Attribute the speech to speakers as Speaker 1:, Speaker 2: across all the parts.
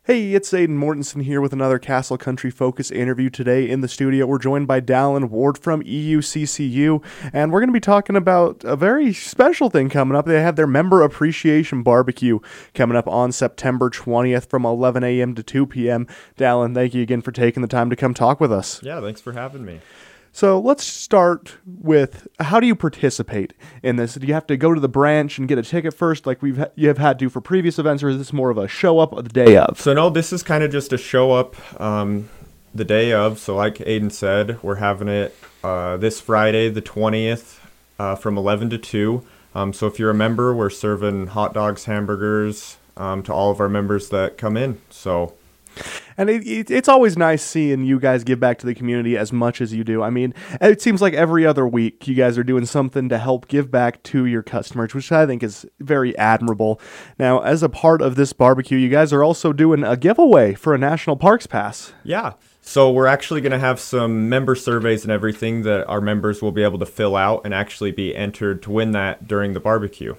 Speaker 1: Hey, it's Aiden Mortensen here with another Castle Country Focus interview today in the studio. We're joined by Dallin Ward from EUCCU, and we're going to be talking about a very special thing coming up. They have their Member Appreciation Barbecue coming up on September 20th from 11 a.m. to 2 p.m. Dallin, thank you again for taking the time to come talk with us.
Speaker 2: Yeah, thanks for having me.
Speaker 1: So let's start with, how do you participate in this? Do you have to go to the branch and get a ticket first like you have had to for previous events, or is this more of a show up the day of?
Speaker 2: So no, this is kind of just a show up the day of. So like Aiden said, we're having it this Friday, the 20th, from 11 to 2. So if you're a member, we're serving hot dogs, hamburgers to all of our members that come in.
Speaker 1: And it's always nice seeing you guys give back to the community as much as you do. I mean, it seems like every other week you guys are doing something to help give back to your customers, which I think is very admirable. Now, as a part of this barbecue, you guys are also doing a giveaway for a National Parks Pass.
Speaker 2: Yeah. So we're actually going to have some member surveys and everything that our members will be able to fill out and actually be entered to win that during the barbecue.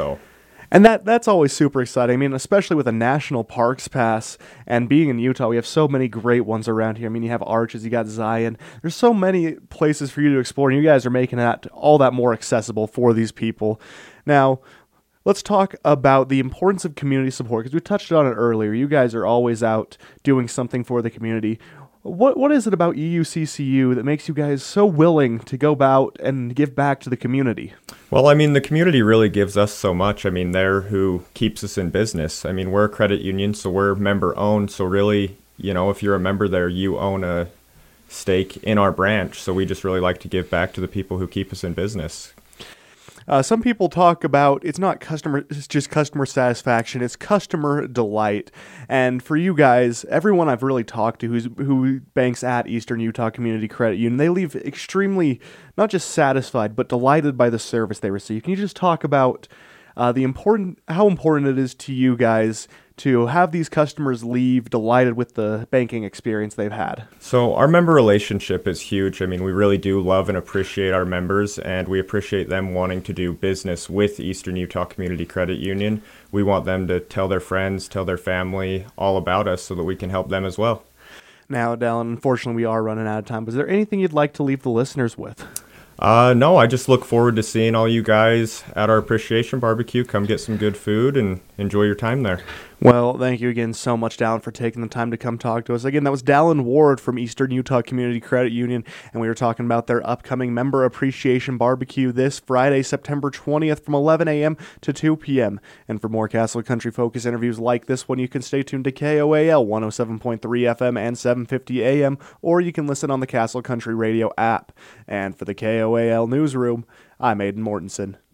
Speaker 1: And that's always super exciting. I mean, especially with a National Parks Pass and being in Utah, we have so many great ones around here. I mean, you have Arches, you got Zion. There's so many places for you to explore, and you guys are making that all that more accessible for these people. Now, let's talk about the importance of community support, because we touched on it earlier. You guys are always out doing something for the community. What is it about EUCCU that makes you guys so willing to go about and give back to the community?
Speaker 2: Well, I mean, the community really gives us so much. I mean, they're who keeps us in business. I mean, we're a credit union, so we're member-owned. So really, if you're a member there, you own a stake in our branch. So we just really like to give back to the people who keep us in business.
Speaker 1: Some people talk about it's just customer satisfaction, it's customer delight. And for you guys, everyone I've really talked to who banks at Eastern Utah Community Credit Union, they leave extremely not just satisfied, but delighted by the service they receive. Can you just talk about how important it is to you guys to have these customers leave delighted with the banking experience they've had?
Speaker 2: So our member relationship is huge. I mean, we really do love and appreciate our members, and we appreciate them wanting to do business with Eastern Utah Community Credit Union. We want them to tell their friends, tell their family all about us so that we can help them as well.
Speaker 1: Now, Dallin, unfortunately, we are running out of time. Is there anything you'd like to leave the listeners with?
Speaker 2: No, I just look forward to seeing all you guys at our appreciation barbecue. Come get some good food and enjoy your time there.
Speaker 1: Well, thank you again so much, Dallin, for taking the time to come talk to us. Again, that was Dallin Ward from Eastern Utah Community Credit Union, and we were talking about their upcoming Member Appreciation Barbecue this Friday, September 20th from 11 a.m. to 2 p.m. And for more Castle Country Focus interviews like this one, you can stay tuned to KOAL 107.3 FM and 750 AM, or you can listen on the Castle Country Radio app. And for the KOAL Newsroom, I'm Aiden Mortensen.